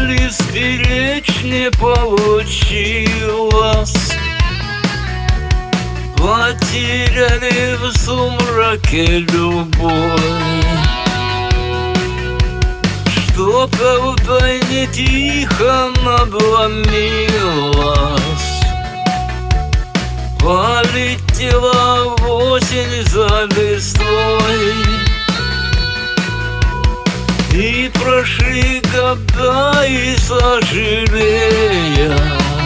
смогли сберечь, не получилось. Потеряли в сумраке любовь. Что-то втайне тихо надломилось. Полетела в осень за листвой. И прошли года, и сожалея,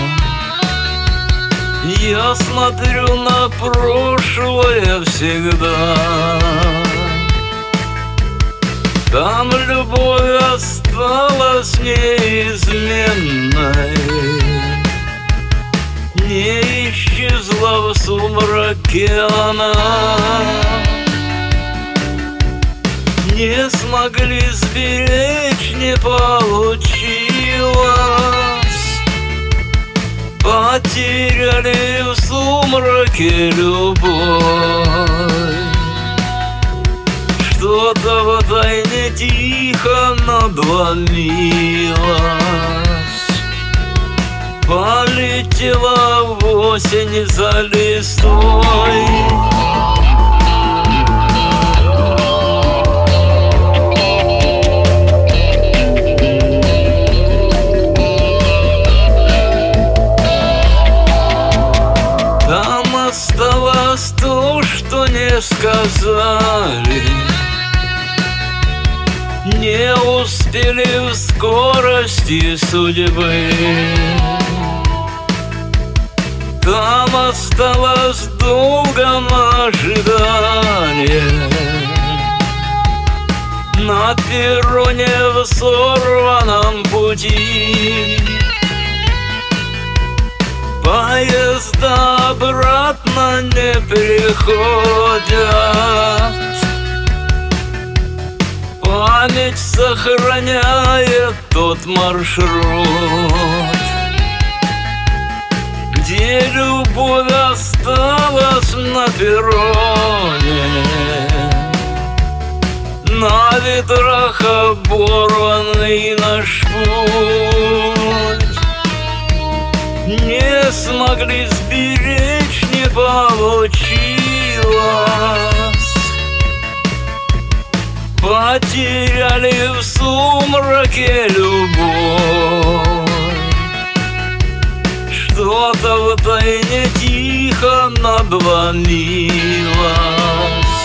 я смотрю на прошлое всегда. Там любовь осталась неизменной, не исчезла в сумраке она. Не смогли сберечь, не получилось. Потеряли в сумраке любовь. Что-то втайне тихо надломилось. Полетела в осень за листвой. Осталось то, что не сказали, не успели в скорости судьбы. Там осталось в долгом ожидании, на перроне в сорванном пути. Поезда обратно не приходят. Память сохраняет тот маршрут, где любовь осталась на перроне. На ветрах оборванный наш путь. Не смогли сберечь, не получилось. Потеряли в сумраке любовь. Что-то втайне тихо надломилось.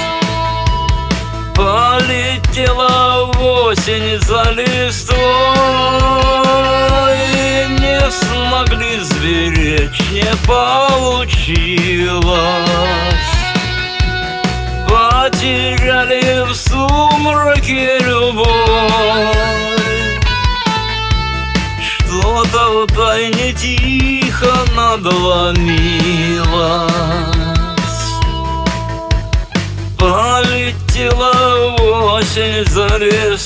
Полетела в осень за листвой. Не смогли сберечь, не получилось. Потеряли в сумраке любовь. Что-то втайне тихо надломилось. Полетела в осень за листвой.